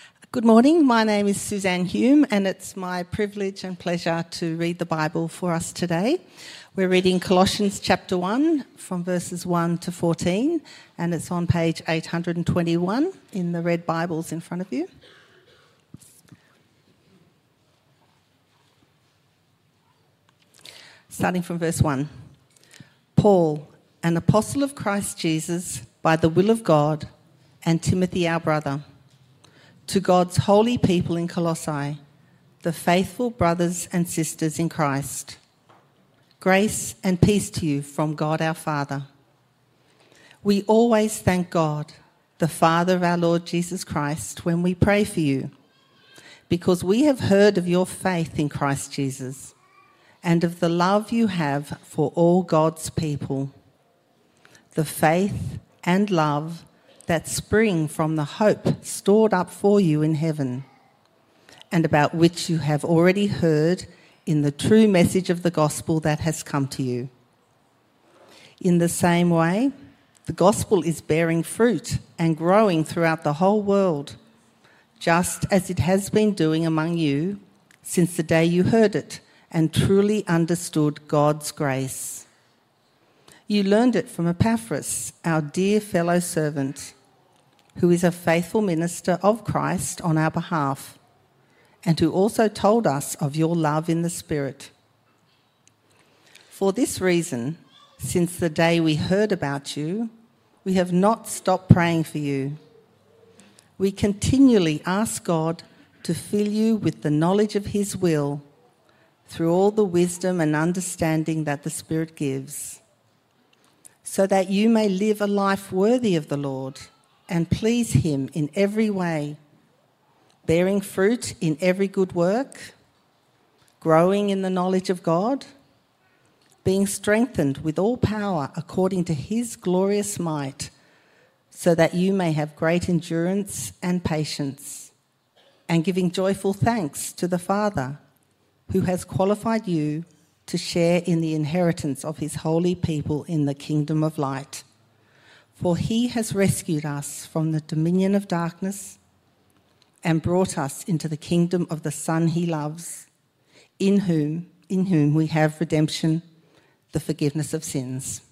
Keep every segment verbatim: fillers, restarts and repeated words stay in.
Good morning, my name is Suzanne Hume and it's my privilege and pleasure to read the Bible for us today. We're reading Colossians chapter one from verses one to fourteen and it's on page eight hundred twenty-one in the red Bibles in front of you. Starting from verse one. Paul, an apostle of Christ Jesus, by the will of God, and Timothy our brother, to God's holy people in Colossae, the faithful brothers and sisters in Christ. Grace and peace to you from God our Father. We always thank God, the Father of our Lord Jesus Christ, when we pray for you, because we have heard of your faith in Christ Jesus and of the love you have for all God's people, the faith and love that spring from the hope stored up for you in heaven, and about which you have already heard in the true message of the gospel that has come to you. In the same way, the gospel is bearing fruit and growing throughout the whole world, just as it has been doing among you since the day you heard it and truly understood God's grace. You learned it from Epaphras, our dear fellow servant, who is a faithful minister of Christ on our behalf, and who also told us of your love in the Spirit. For this reason, since the day we heard about you, we have not stopped praying for you. We continually ask God to fill you with the knowledge of his will through all the wisdom and understanding that the Spirit gives, so that you may live a life worthy of the Lord and please him in every way, bearing fruit in every good work, growing in the knowledge of God, being strengthened with all power according to his glorious might, so that you may have great endurance and patience, and giving joyful thanks to the Father, who has qualified you to share in the inheritance of his holy people in the kingdom of light. For he has rescued us from the dominion of darkness and brought us into the kingdom of the Son he loves, in whom, in whom we have redemption, the forgiveness of sins.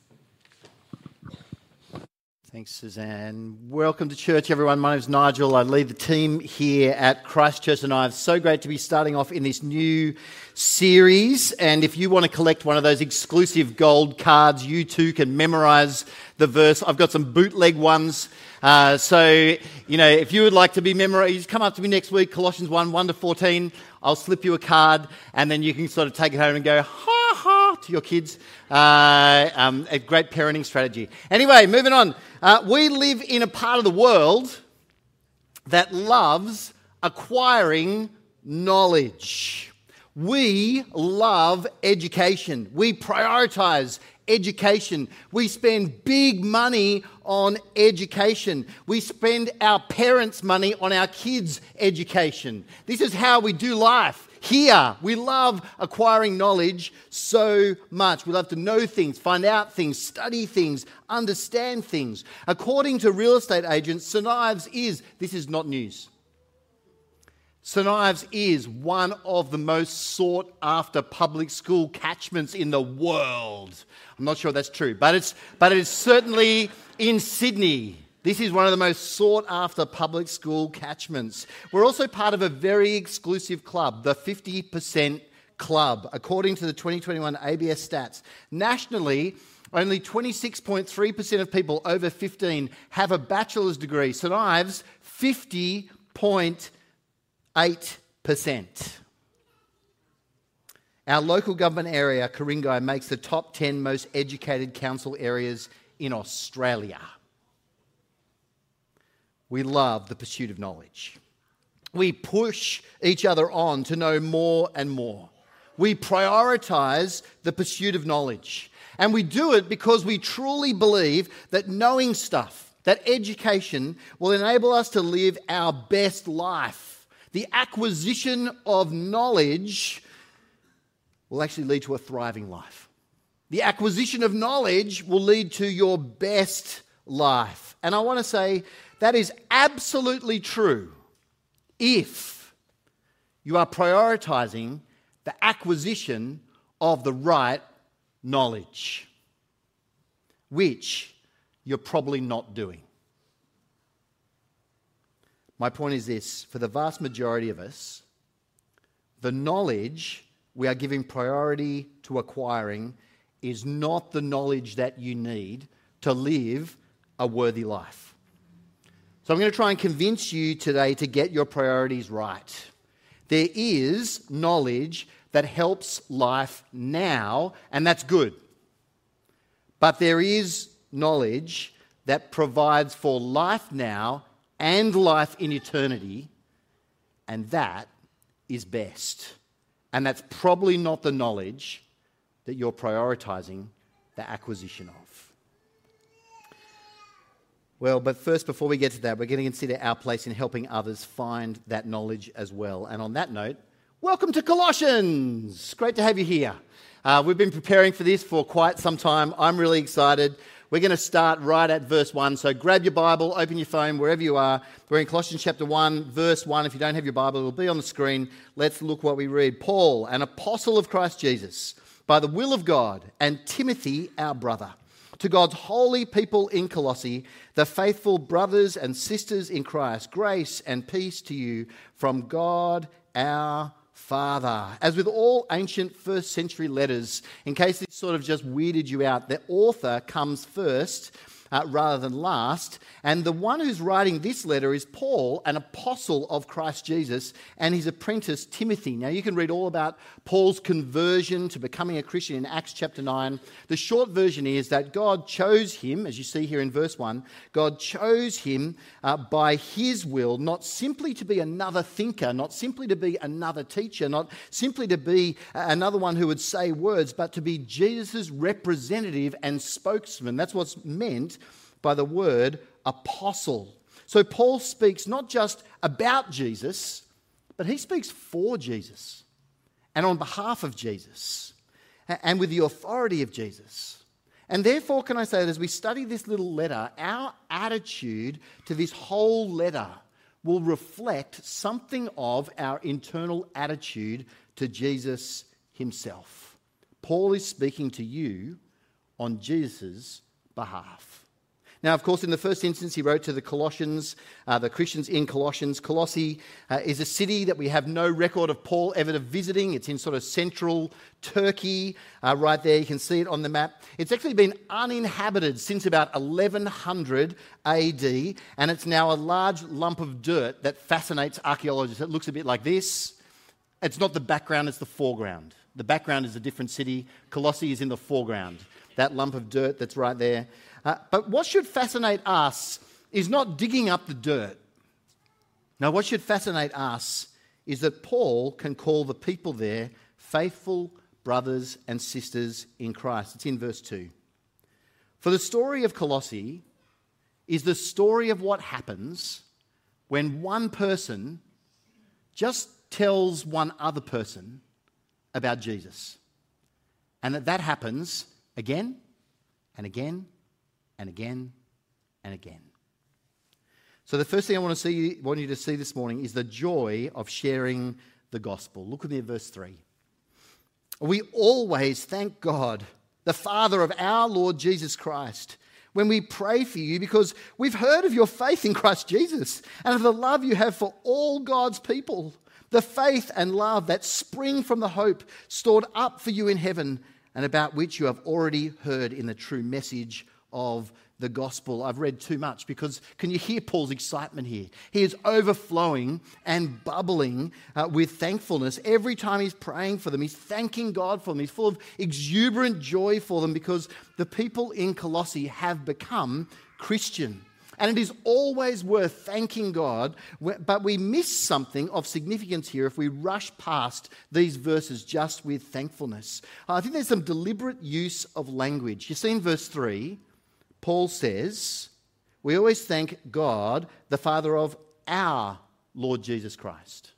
Thanks, Suzanne. Welcome to church, everyone. My name is Nigel. I lead the team here at Christchurch, and I'm so great to be starting off in this new series. And if you want to collect one of those exclusive gold cards, you too can memorise the verse. I've got some bootleg ones. Uh, so, you know, if you would like to be memorised, come up to me next week, Colossians one, one to fourteen. I'll slip you a card, and then you can sort of take it home and go, ha ha, to your kids. Uh, um, a great parenting strategy. Anyway, moving on. Uh, we live in a part of the world that loves acquiring knowledge. We love education. We prioritise education. We spend big money on education. We spend our parents' money on our kids' education. This is how we do life. Here, we love acquiring knowledge so much. We love to know things, find out things, study things, understand things. According to real estate agents, St Ives is, this is not news, St Ives is one of the most sought after public school catchments in the world. I'm not sure that's true, but it's but it's certainly in Sydney. This is one of the most sought-after public school catchments. We're also part of a very exclusive club, the fifty percent Club, according to the twenty twenty-one A B S stats. Nationally, only twenty-six point three percent of people over fifteen have a bachelor's degree. St Ives, fifty point eight percent. Our local government area, Ku-ring-gai, makes the top ten most educated council areas in Australia. We love the pursuit of knowledge. We push each other on to know more and more. We prioritise the pursuit of knowledge. And we do it because we truly believe that knowing stuff, that education, will enable us to live our best life. The acquisition of knowledge will actually lead to a thriving life. The acquisition of knowledge will lead to your best life. And I want to say that is absolutely true if you are prioritizing the acquisition of the right knowledge, which you're probably not doing. My point is this: for the vast majority of us, the knowledge we are giving priority to acquiring is not the knowledge that you need to live a worthy life. So I'm going to try and convince you today to get your priorities right. There is knowledge that helps life now, and that's good. But there is knowledge that provides for life now and life in eternity, and that is best. And that's probably not the knowledge that you're prioritizing the acquisition of. Well, but first, before we get to that, we're going to consider our place in helping others find that knowledge as well. And on that note, welcome to Colossians. Great to have you here. Uh, we've been preparing for this for quite some time. I'm really excited. We're going to start right at verse one. So grab your Bible, open your phone, wherever you are. We're in Colossians chapter one, verse one. If you don't have your Bible, it'll be on the screen. Let's look what we read. Paul, an apostle of Christ Jesus, by the will of God, and Timothy, our brother, to God's holy people in Colossae, the faithful brothers and sisters in Christ, grace and peace to you from God our Father. As with all ancient first century letters, in case this sort of just weirded you out, the author comes first uh, rather than last. And the one who's writing this letter is Paul, an apostle of Christ Jesus, and his apprentice Timothy. Now you can read all about Paul's conversion to becoming a Christian in Acts chapter nine. The short version is that God chose him, as you see here in verse one, God chose him uh, by his will, not simply to be another thinker, not simply to be another teacher, not simply to be another one who would say words, but to be Jesus' representative and spokesman. That's what's meant by the word apostle. So Paul speaks not just about Jesus, but he speaks for Jesus and on behalf of Jesus and with the authority of Jesus. And therefore, can I say that as we study this little letter, our attitude to this whole letter will reflect something of our internal attitude to Jesus himself. Paul is speaking to you on Jesus' behalf. Now, of course, in the first instance, he wrote to the Colossians, uh, the Christians in Colossians. Colossae uh, is a city that we have no record of Paul ever visiting. It's in sort of central Turkey, uh, right there. You can see it on the map. It's actually been uninhabited since about eleven hundred A D, and it's now a large lump of dirt that fascinates archaeologists. It looks a bit like this. It's not the background, it's the foreground. The background is a different city. Colossae is in the foreground. That lump of dirt that's right there. Uh, but what should fascinate us is not digging up the dirt. Now, what should fascinate us is that Paul can call the people there faithful brothers and sisters in Christ. It's in verse two. For the story of Colossae is the story of what happens when one person just tells one other person about Jesus. And that that happens again and again and again and again. So the first thing I want to see, want you to see this morning is the joy of sharing the gospel. Look with me at verse three. We always thank God, the Father of our Lord Jesus Christ, when we pray for you because we've heard of your faith in Christ Jesus and of the love you have for all God's people, the faith and love that spring from the hope stored up for you in heaven and about which you have already heard in the true message of the gospel. I've read too much because can you hear Paul's excitement here? He is overflowing and bubbling uh, with thankfulness. Every time he's praying for them, he's thanking God for them. He's full of exuberant joy for them because the people in Colossae have become Christian. And it is always worth thanking God, but we miss something of significance here if we rush past these verses just with thankfulness. I think there's some deliberate use of language. You see in verse three, Paul says, we always thank God, the Father of our Lord Jesus Christ.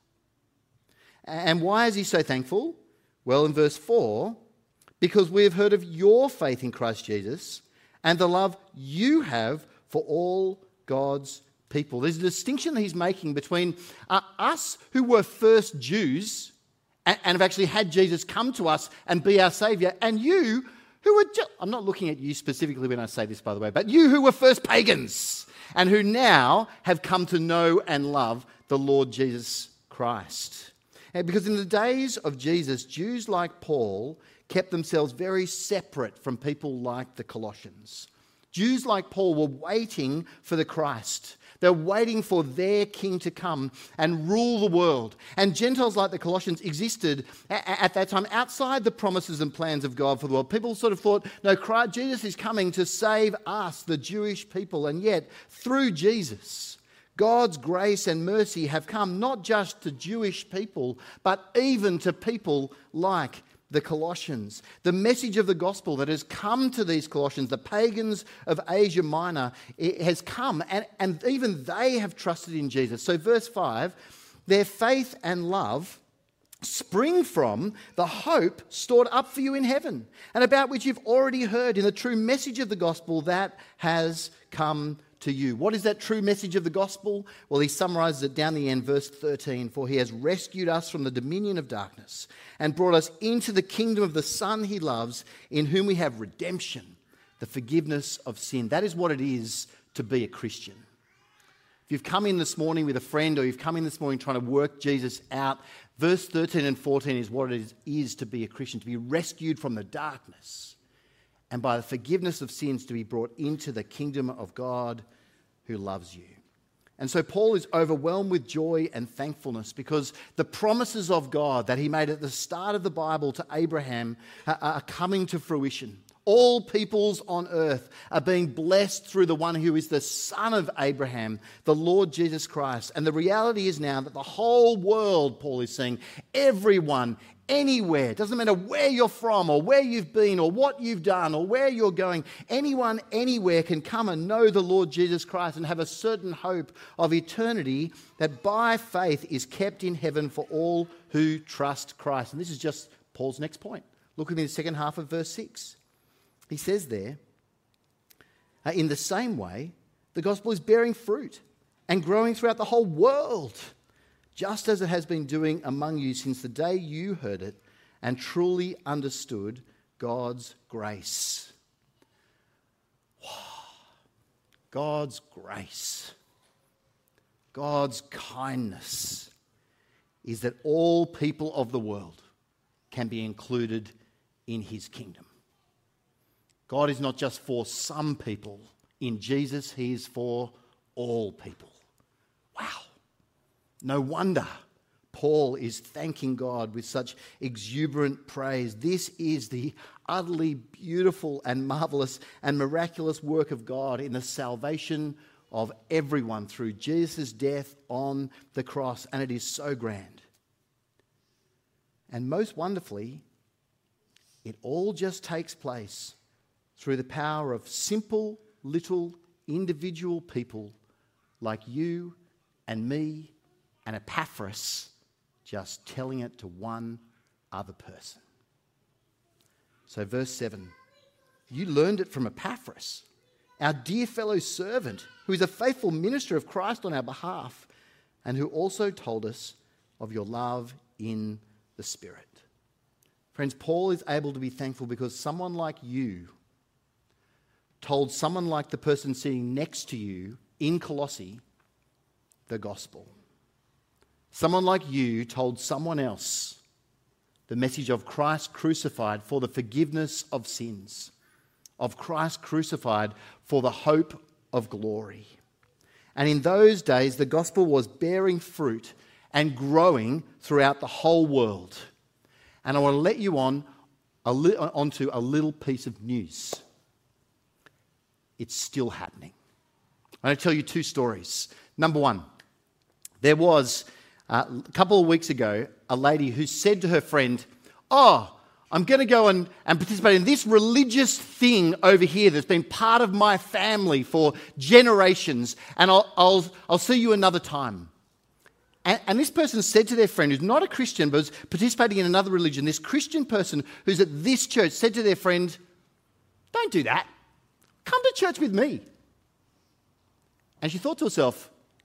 And why is he so thankful? Well, in verse four, because we have heard of your faith in Christ Jesus and the love you have for all God's people. There's a distinction that he's making between uh, us who were first Jews and, and have actually had Jesus come to us and be our Saviour, and you who were, ju- I'm not looking at you specifically when I say this, by the way, but you who were first pagans and who now have come to know and love the Lord Jesus Christ. And because in the days of Jesus, Jews like Paul kept themselves very separate from people like the Colossians. Jews like Paul were waiting for the Christ. They're waiting for their king to come and rule the world. And Gentiles like the Colossians existed at that time outside the promises and plans of God for the world. People sort of thought, no, Christ, Jesus is coming to save us, the Jewish people. And yet, through Jesus, God's grace and mercy have come not just to Jewish people, but even to people like the Colossians. The message of the gospel that has come to these Colossians, the pagans of Asia Minor, it has come, and, and even they have trusted in Jesus. So verse five, their faith and love spring from the hope stored up for you in heaven, and about which you've already heard in the true message of the gospel that has come to you. What is that true message of the gospel? Well, he summarizes it down the end, verse thirteen. For he has rescued us from the dominion of darkness and brought us into the kingdom of the Son he loves, in whom we have redemption, the forgiveness of sin. That is what it is to be a Christian. If you've come in this morning with a friend, or you've come in this morning trying to work Jesus out, verse thirteen and fourteen is what it is, is to be a Christian, to be rescued from the darkness, and by the forgiveness of sins to be brought into the kingdom of God who loves you. And so Paul is overwhelmed with joy and thankfulness because the promises of God that he made at the start of the Bible to Abraham are coming to fruition. All peoples on earth are being blessed through the one who is the son of Abraham, the Lord Jesus Christ. And the reality is now that the whole world, Paul is saying, everyone, anywhere, doesn't matter where you're from or where you've been or what you've done or where you're going, anyone, anywhere can come and know the Lord Jesus Christ and have a certain hope of eternity that by faith is kept in heaven for all who trust Christ. And this is just Paul's next point. Look with me in the second half of verse six. He says there, uh, in the same way, the gospel is bearing fruit and growing throughout the whole world, just as it has been doing among you since the day you heard it and truly understood God's grace. Wow. God's grace, God's kindness is that all people of the world can be included in his kingdom. God is not just for some people. In Jesus, he is for all people. Wow. No wonder Paul is thanking God with such exuberant praise. This is the utterly beautiful and marvelous and miraculous work of God in the salvation of everyone through Jesus' death on the cross. And it is so grand. And most wonderfully, it all just takes place through the power of simple, little, individual people like you and me and Epaphras just telling it to one other person. So verse seven, you learned it from Epaphras, our dear fellow servant, who is a faithful minister of Christ on our behalf, and who also told us of your love in the Spirit. Friends, Paul is able to be thankful because someone like you told someone like the person sitting next to you in Colossae the gospel. Someone like you told someone else the message of Christ crucified for the forgiveness of sins, of Christ crucified for the hope of glory. And in those days, the gospel was bearing fruit and growing throughout the whole world. And I want to let you on a li- onto a little piece of news. It's still happening. I'm going to tell you two stories. Number one, there was, uh, a couple of weeks ago, a lady who said to her friend, oh, I'm going to go and, and participate in this religious thing over here that's been part of my family for generations, and I'll, I'll, I'll see you another time. And, and this person said to their friend, who's not a Christian but was participating in another religion, this Christian person who's at this church said to their friend, don't do that. Come to church with me. And she thought to herself,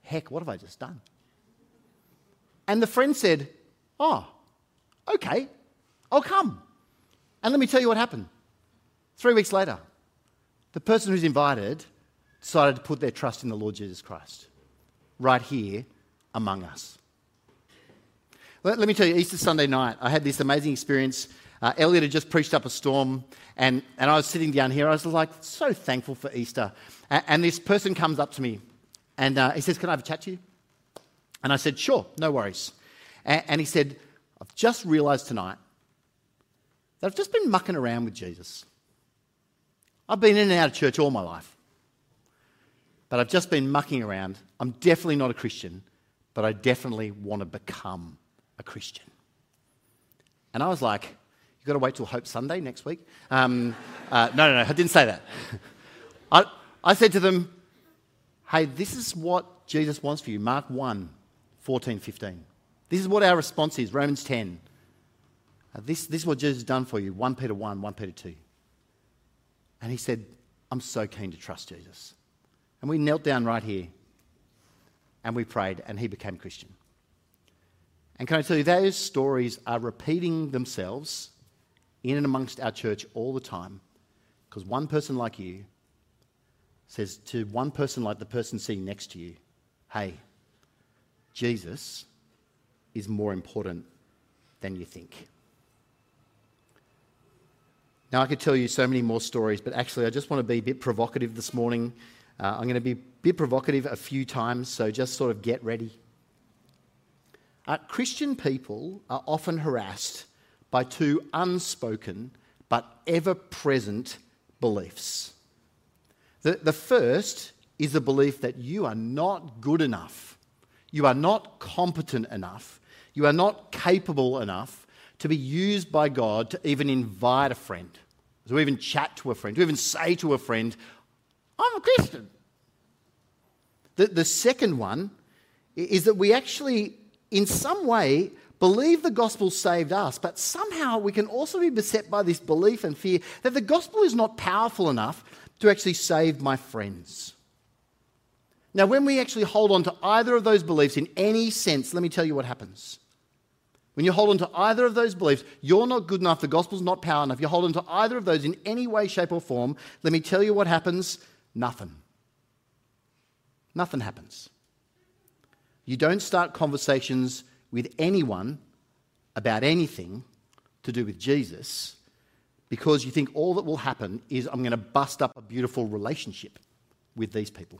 heck, what have I just done? And the friend said, oh, okay, I'll come. And let me tell you what happened. Three weeks later, the person who's invited decided to put their trust in the Lord Jesus Christ, right here among us. Let, let me tell you, Easter Sunday night, I had this amazing experience. Uh, Elliot had just preached up a storm, and, and I was sitting down here. I was like so thankful for Easter. And, and this person comes up to me, and uh, he says, can I have a chat to you? And I said, sure, no worries. And, and he said, I've just realised tonight that I've just been mucking around with Jesus. I've been in and out of church all my life, but I've just been mucking around. I'm definitely not a Christian, but I definitely want to become a Christian. And I was like, you've got to wait till Hope Sunday next week? Um, uh, no, no, no, I didn't say that. I, I said to them, hey, this is what Jesus wants for you. Mark one, fourteen, fifteen. This is what our response is, Romans ten. Uh, this, this is what Jesus has done for you, First Peter one, First Peter two. And he said, I'm so keen to trust Jesus. And we knelt down right here and we prayed and he became Christian. And can I tell you, those stories are repeating themselves in and amongst our church all the time, because one person like you says to one person like the person sitting next to you, hey, Jesus is more important than you think. Now, I could tell you so many more stories, but actually I just want to be a bit provocative this morning. Uh, I'm going to be a bit provocative a few times, so just sort of get ready. Uh, Christian people are often harassed by two unspoken but ever-present beliefs. The, the first is the belief that you are not good enough. You are not competent enough. You are not capable enough to be used by God to even invite a friend, to even chat to a friend, to even say to a friend, I'm a Christian. The, the second one is that we actually, in some way, believe the gospel saved us, but somehow we can also be beset by this belief and fear that the gospel is not powerful enough to actually save my friends. Now, when we actually hold on to either of those beliefs in any sense, let me tell you what happens. When you hold on to either of those beliefs, you're not good enough, the gospel's not powerful enough, you hold on to either of those in any way, shape or form, let me tell you what happens. Nothing. Nothing happens. You don't start conversations with anyone about anything to do with Jesus because you think all that will happen is I'm going to bust up a beautiful relationship with these people.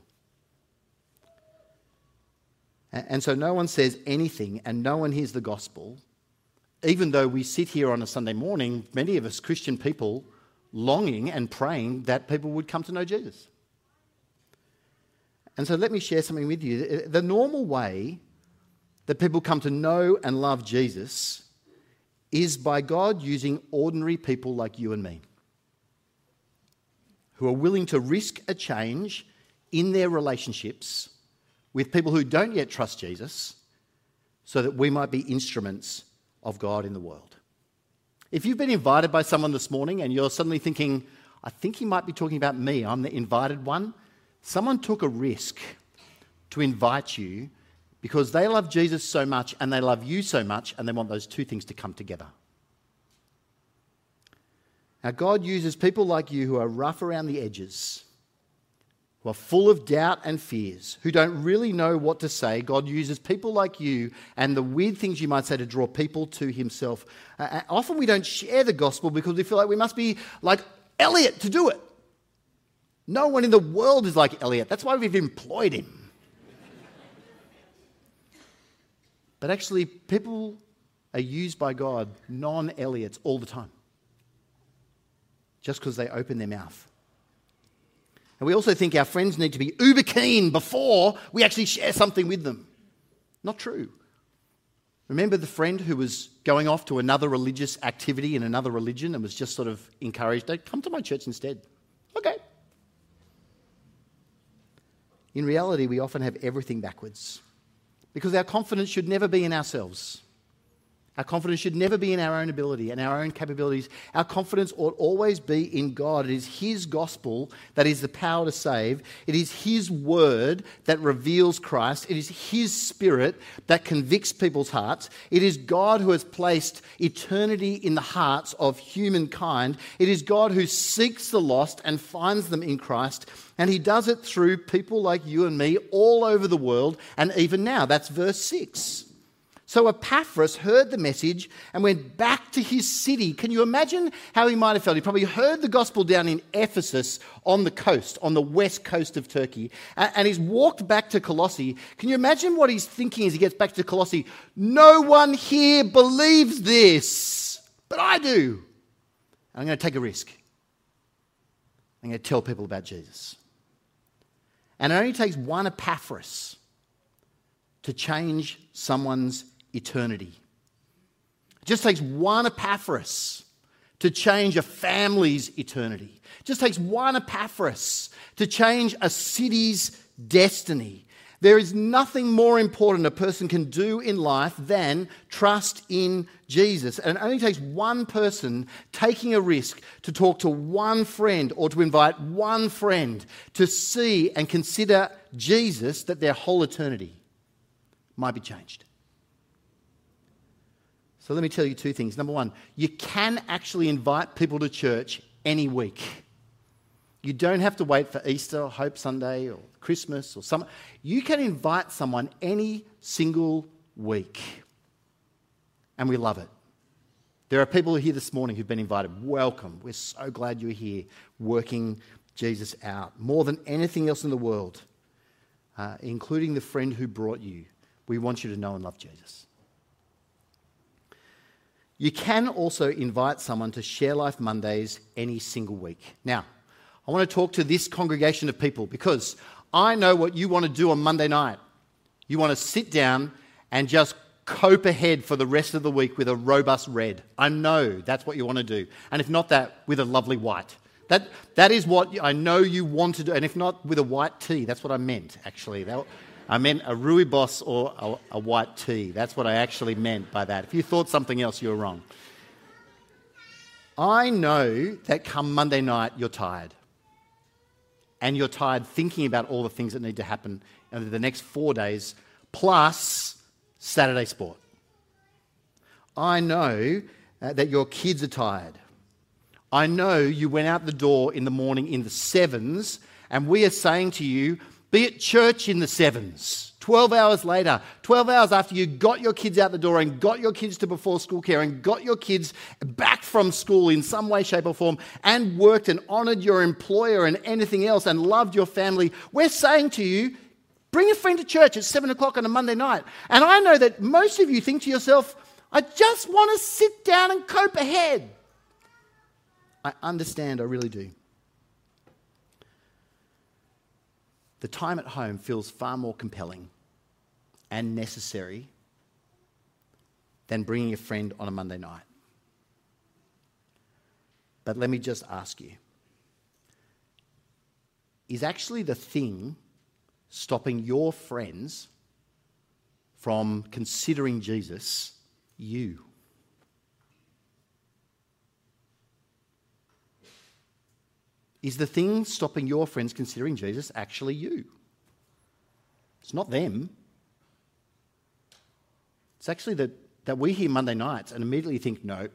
And so no one says anything and no one hears the gospel, even though we sit here on a Sunday morning, many of us Christian people, longing and praying that people would come to know Jesus. And so let me share something with you. The normal way that people come to know and love Jesus is by God using ordinary people like you and me, who are willing to risk a change in their relationships with people who don't yet trust Jesus so that we might be instruments of God in the world. If you've been invited by someone this morning and you're suddenly thinking, I think he might be talking about me, I'm the invited one, someone took a risk to invite you because they love Jesus so much and they love you so much and they want those two things to come together. Now, God uses people like you who are rough around the edges, who are full of doubt and fears, who don't really know what to say. God uses people like you and the weird things you might say to draw people to himself. Uh, often we don't share the gospel because we feel like we must be like Elliot to do it. No one in the world is like Elliot. That's why we've employed him. But actually, people are used by God, non-Elliots, all the time, just because they open their mouth. And we also think our friends need to be uber keen before we actually share something with them. Not true. Remember the friend who was going off to another religious activity in another religion and was just sort of encouraged, hey, come to my church instead. Okay. In reality, we often have everything backwards because our confidence should never be in ourselves. Our confidence should never be in our own ability and our own capabilities. Our confidence ought always be in God. It is His gospel that is the power to save. It is His word that reveals Christ. It is His Spirit that convicts people's hearts. It is God who has placed eternity in the hearts of humankind. It is God who seeks the lost and finds them in Christ. And He does it through people like you and me all over the world and even now. That's verse six. So Epaphras heard the message and went back to his city. Can you imagine how he might have felt? He probably heard the gospel down in Ephesus on the coast, on the west coast of Turkey, and he's walked back to Colossae. Can you imagine what he's thinking as he gets back to Colossae? No one here believes this, but I do. I'm going to take a risk. I'm going to tell people about Jesus. And it only takes one Epaphras to change someone's eternity. It just takes one Epaphras to change a family's eternity. It just takes one Epaphras to change a city's destiny. There is nothing more important a person can do in life than trust in Jesus. And it only takes one person taking a risk to talk to one friend or to invite one friend to see and consider Jesus that their whole eternity might be changed. So let me tell you two things. Number one, you can actually invite people to church any week. You don't have to wait for Easter or Hope Sunday or Christmas or some. You can invite someone any single week. And we love it. There are people here this morning who've been invited. Welcome. We're so glad you're here working Jesus out. More than anything else in the world, uh, including the friend who brought you, we want you to know and love Jesus. You can also invite someone to Share Life Mondays any single week. Now, I want to talk to this congregation of people because I know what you want to do on Monday night. You want to sit down and just cope ahead for the rest of the week with a robust red. I know that's what you want to do. And if not that, with a lovely white. That, that is what I know you want to do. And if not, with a white tea. That's what I meant, actually. That, I meant a rooibos or a, a white tea. That's what I actually meant by that. If you thought something else, you were wrong. I know that come Monday night, you're tired. And you're tired thinking about all the things that need to happen over the next four days, plus Saturday sport. I know uh, that your kids are tired. I know you went out the door in the morning in the sevens, and we are saying to you, be at church in the sevens. twelve hours later, twelve hours after you got your kids out the door and got your kids to before school care and got your kids back from school in some way, shape or form and worked and honoured your employer and anything else and loved your family, we're saying to you, bring a friend to church at seven o'clock on a Monday night. And I know that most of you think to yourself, I just want to sit down and cope ahead. I understand, I really do. The time at home feels far more compelling and necessary than bringing a friend on a Monday night. But let me just ask you, is actually the thing stopping your friends from considering Jesus you? Is the thing stopping your friends considering Jesus actually you? It's not them. It's actually that, that we hear Monday nights and immediately think, no.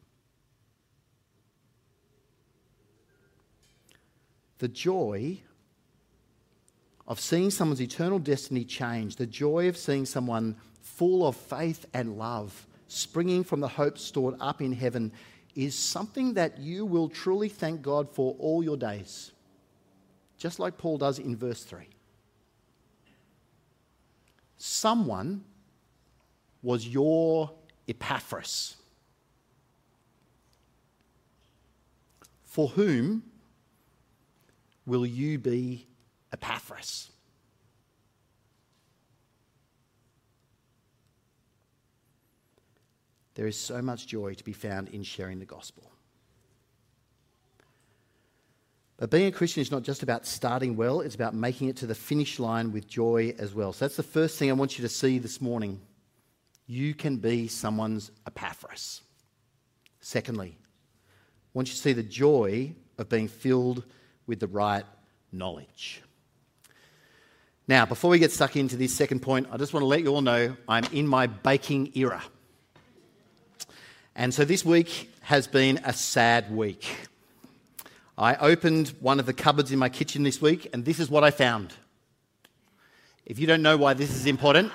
The joy of seeing someone's eternal destiny change, the joy of seeing someone full of faith and love, springing from the hope stored up in heaven, is something that you will truly thank God for all your days. Just like Paul does in verse three. Someone was your Epaphras, for whom will you be Epaphras? There is so much joy to be found in sharing the gospel. But being a Christian is not just about starting well, it's about making it to the finish line with joy as well. So that's the first thing I want you to see this morning. you can be someone's Epaphras. Secondly, I want you to see the joy of being filled with the right knowledge. Now, before we get stuck into this second point, I just want to let you all know I'm in my baking era. And so this week has been a sad week. I opened one of the cupboards in my kitchen this week, and this is what I found. If you don't know why this is important,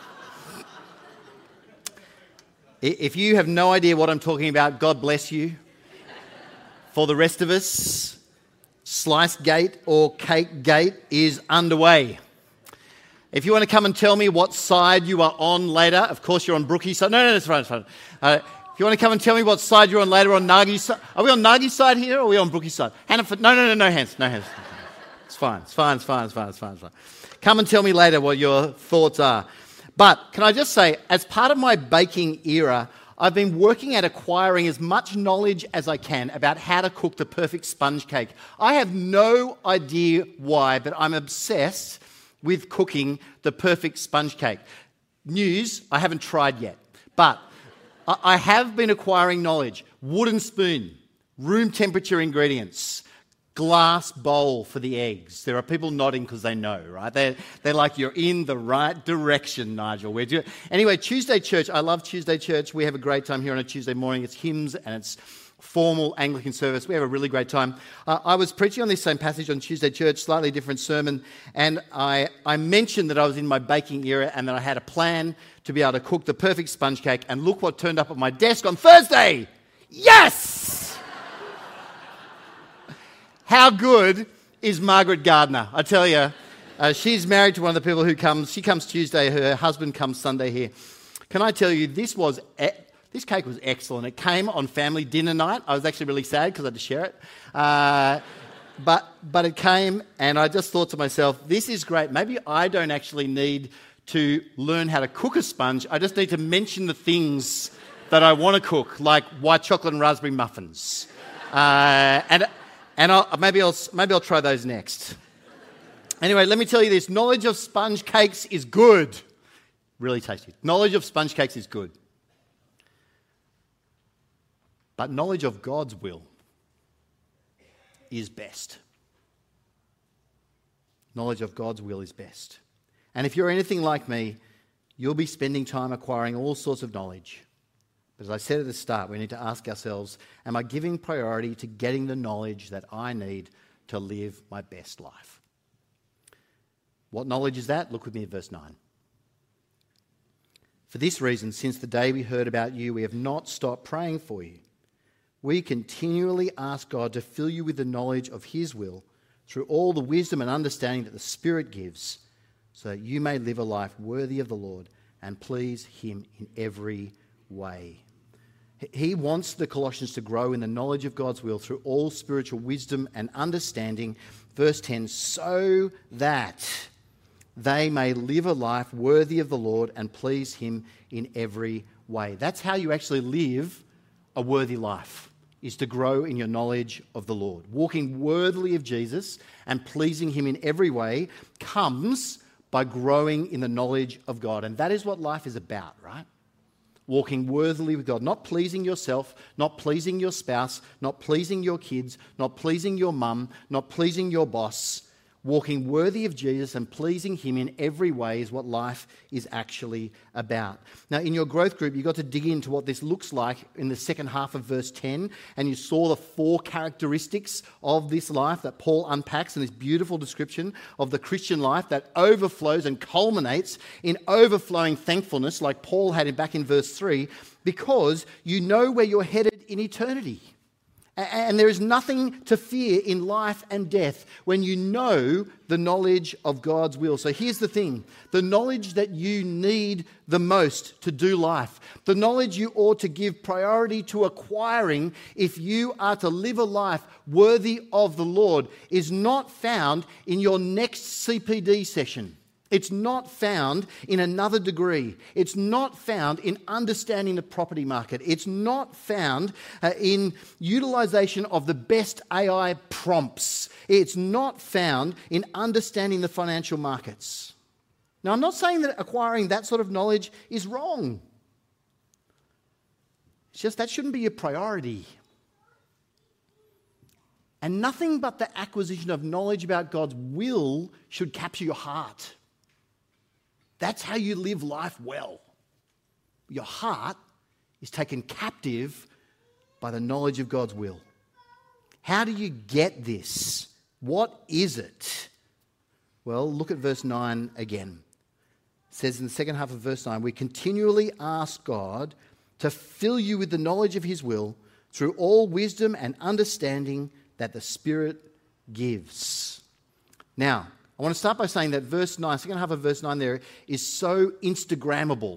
if you have no idea what I'm talking about, God bless you. For the rest of us, Slice Gate or Cake Gate is underway. If you want to come and tell me what side you are on later, of course you're on Brookie's side. No, no, no, it's fine, it's fine. Uh, if you want to come and tell me what side you're on later, on Nagi's side. Are we on Nagi's side here or are we on Brookie's side? Hannaford, no, no, no, no hands, no hands. It's fine, it's fine, it's fine, it's fine, it's fine, it's fine. Come and tell me later what your thoughts are. But can I just say, as part of my baking era, I've been working at acquiring as much knowledge as I can about how to cook the perfect sponge cake. I have no idea why, but I'm obsessed with cooking the perfect sponge cake. News, I haven't tried yet, but I have been acquiring knowledge. Wooden spoon, room temperature ingredients, glass bowl for the eggs. There are people nodding because they know, right? They're, they're like, you're in the right direction, Nigel. We're doing... Anyway, Tuesday church. I love Tuesday church. We have a great time here on a Tuesday morning. It's hymns and it's formal Anglican service. We have a really great time. Uh, I was preaching on this same passage on Tuesday church, slightly different sermon, and I, I mentioned that I was in my baking era and that I had a plan to be able to cook the perfect sponge cake, and look what turned up at my desk on Thursday. Yes! How good is Margaret Gardner? I tell you, uh, she's married to one of the people who comes. She comes Tuesday, her husband comes Sunday here. Can I tell you, this was... E- This cake was excellent. It came on family dinner night. I was actually really sad because I had to share it. Uh, but but it came, and I just thought to myself, this is great. Maybe I don't actually need to learn how to cook a sponge. I just need to mention the things that I want to cook, like white chocolate and raspberry muffins. Uh, and and I'll, maybe I'll maybe I'll try those next. Anyway, let me tell you this. Knowledge of sponge cakes is good. Really tasty. Knowledge of sponge cakes is good. But knowledge of God's will is best. Knowledge of God's will is best. And if you're anything like me, you'll be spending time acquiring all sorts of knowledge. But as I said at the start, we need to ask ourselves, am I giving priority to getting the knowledge that I need to live my best life? What knowledge is that? Look with me at verse nine. For this reason, since the day we heard about you, we have not stopped praying for you. We continually ask God to fill you with the knowledge of his will through all the wisdom and understanding that the Spirit gives, so that you may live a life worthy of the Lord and please him in every way. He wants the Colossians to grow in the knowledge of God's will through all spiritual wisdom and understanding. Verse ten, so that they may live a life worthy of the Lord and please him in every way. That's how you actually live a worthy life, is to grow in your knowledge of the Lord. Walking worthily of Jesus and pleasing him in every way comes by growing in the knowledge of God. And that is what life is about, right? Walking worthily with God, not pleasing yourself, not pleasing your spouse, not pleasing your kids, not pleasing your mum, not pleasing your boss. Walking worthy of Jesus and pleasing him in every way is what life is actually about. Now, in your growth group, you got to dig into what this looks like in the second half of verse ten, and you saw the four characteristics of this life that Paul unpacks in this beautiful description of the Christian life that overflows and culminates in overflowing thankfulness, like Paul had it back in verse three, because you know where you're headed in eternity. And there is nothing to fear in life and death when you know the knowledge of God's will. So here's the thing. The knowledge that you need the most to do life, the knowledge you ought to give priority to acquiring if you are to live a life worthy of the Lord, is not found in your next C P D session. It's not found in another degree. It's not found in understanding the property market. It's not found uh, in utilization of the best A I prompts. It's not found in understanding the financial markets. Now, I'm not saying that acquiring that sort of knowledge is wrong. It's just that shouldn't be your priority. And nothing but the acquisition of knowledge about God's will should capture your heart. That's how you live life well. Your heart is taken captive by the knowledge of God's will. How do you get this? What is it? Well, look at verse nine again. It says in the second half of verse nine, we continually ask God to fill you with the knowledge of his will through all wisdom and understanding that the Spirit gives. Now, I want to start by saying that verse nine, second half of verse nine there, is so Instagrammable.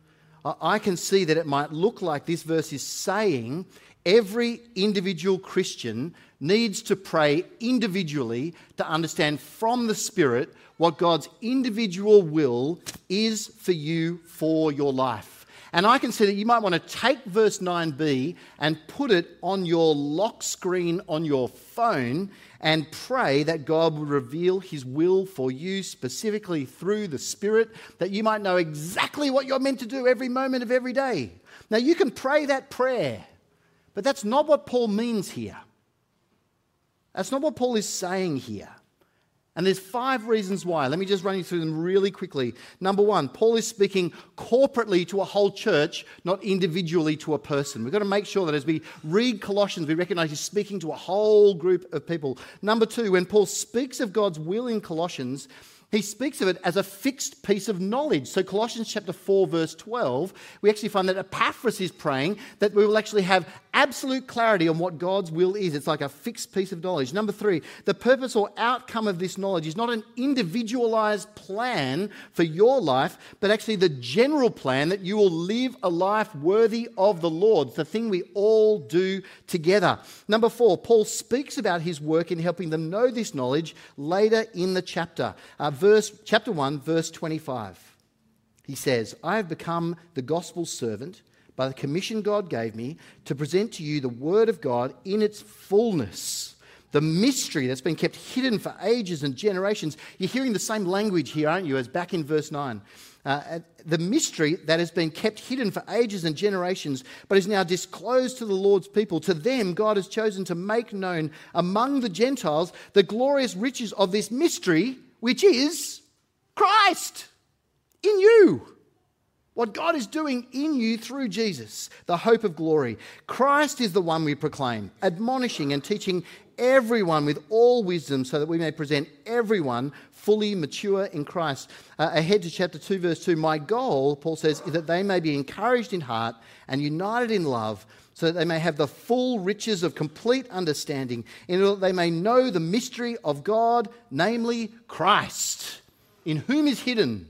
I can see that it might look like this verse is saying every individual Christian needs to pray individually to understand from the Spirit what God's individual will is for you for your life. And I can see that you might want to take verse nine b and put it on your lock screen on your phone and pray that God will reveal his will for you specifically through the Spirit, that you might know exactly what you're meant to do every moment of every day. Now, you can pray that prayer, but that's not what Paul means here. That's not what Paul is saying here. And there's five reasons why. Let me just run you through them really quickly. Number one, Paul is speaking corporately to a whole church, not individually to a person. We've got to make sure that as we read Colossians, we recognize he's speaking to a whole group of people. Number two, when Paul speaks of God's will in Colossians, he speaks of it as a fixed piece of knowledge. So Colossians chapter four, verse twelve, we actually find that Epaphras is praying that we will actually have absolute clarity on what God's will is. It's like a fixed piece of knowledge. Number three, the purpose or outcome of this knowledge is not an individualized plan for your life, but actually the general plan that you will live a life worthy of the Lord. It's the thing we all do together. Number four, Paul speaks about his work in helping them know this knowledge later in the chapter. Uh, Verse, chapter one, verse twenty-five. He says, I have become the gospel servant by the commission God gave me to present to you the word of God in its fullness, the mystery that's been kept hidden for ages and generations. You're hearing the same language here, aren't you, as back in verse nine. Uh, the mystery that has been kept hidden for ages and generations, but is now disclosed to the Lord's people. To them, God has chosen to make known among the Gentiles the glorious riches of this mystery, which is Christ in you. What God is doing in you through Jesus, the hope of glory. Christ is the one we proclaim, admonishing and teaching everyone with all wisdom so that we may present everyone fully mature in Christ. Uh, ahead to chapter two, verse two, my goal, Paul says, is that they may be encouraged in heart and united in love, so that they may have the full riches of complete understanding, in order that they may know the mystery of God, namely Christ, in whom is hidden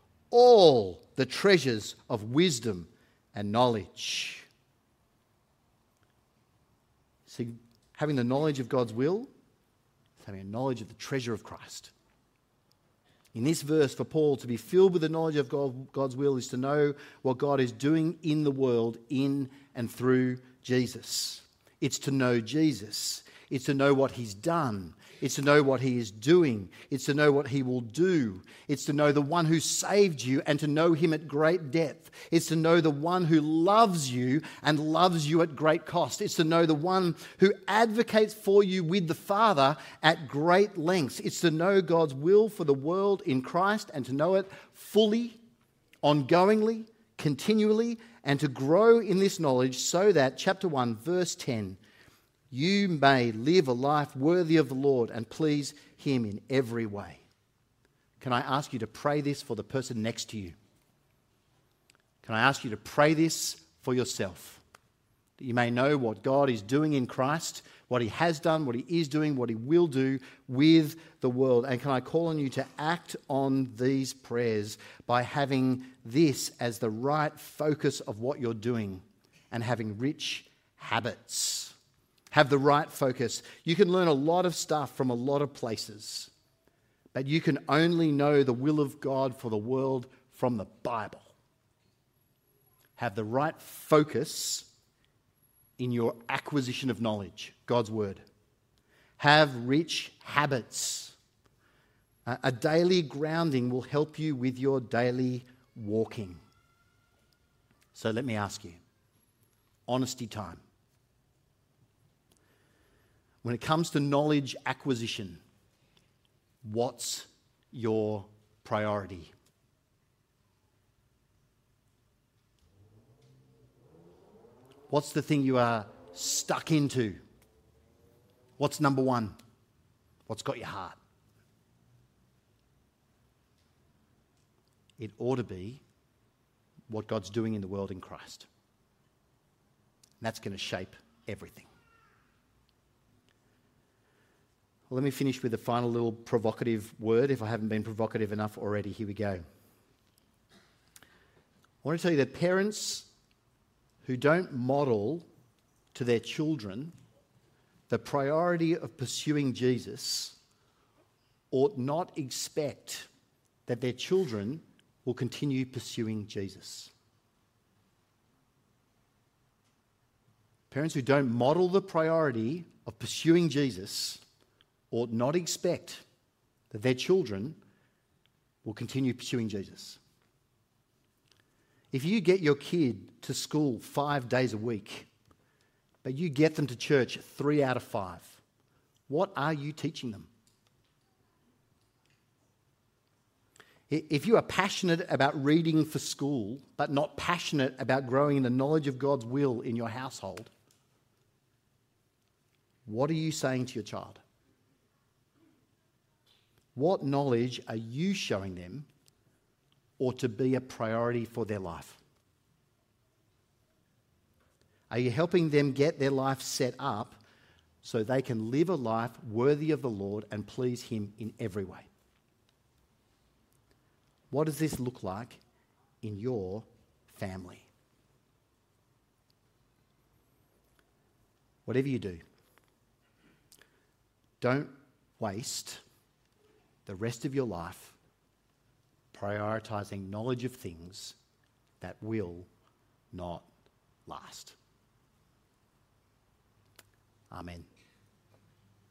all the treasures of wisdom and knowledge. See, having the knowledge of God's will is having a knowledge of the treasure of Christ. In this verse, for Paul, to be filled with the knowledge of God, God's will is to know what God is doing in the world in and through Jesus. It's to know Jesus. It's to know what he's done. It's to know what he is doing. It's to know what he will do. It's to know the one who saved you and to know him at great depth. It's to know the one who loves you and loves you at great cost. It's to know the one who advocates for you with the Father at great lengths. It's to know God's will for the world in Christ and to know it fully, ongoingly, continually, and to grow in this knowledge so that, chapter one, verse ten, you may live a life worthy of the Lord and please him in every way. Can I ask you to pray this for the person next to you? Can I ask you to pray this for yourself? That you may know what God is doing in Christ, what he has done, what he is doing, what he will do with the world. And can I call on you to act on these prayers by having this as the right focus of what you're doing and having rich habits? Have the right focus. You can learn a lot of stuff from a lot of places, but you can only know the will of God for the world from the Bible. Have the right focus in your acquisition of knowledge, God's word. Have rich habits. A daily grounding will help you with your daily walking. So let me ask you, honesty time. When it comes to knowledge acquisition, what's your priority? What's the thing you are stuck into? What's number one? What's got your heart? It ought to be what God's doing in the world in Christ. And that's going to shape everything. Well, let me finish with a final little provocative word. If I haven't been provocative enough already, here we go. I want to tell you that parents who don't model to their children the priority of pursuing Jesus ought not expect that their children will continue pursuing Jesus. Parents who don't model the priority of pursuing Jesus ought not expect that their children will continue pursuing Jesus. If you get your kid to school five days a week, but you get them to church three out of five, what are you teaching them? If you are passionate about reading for school, but not passionate about growing in the knowledge of God's will in your household, what are you saying to your child? What knowledge are you showing them or to be a priority for their life? Are you helping them get their life set up so they can live a life worthy of the Lord and please Him in every way? What does this look like in your family? Whatever you do, don't waste the rest of your life prioritising knowledge of things that will not last. Amen.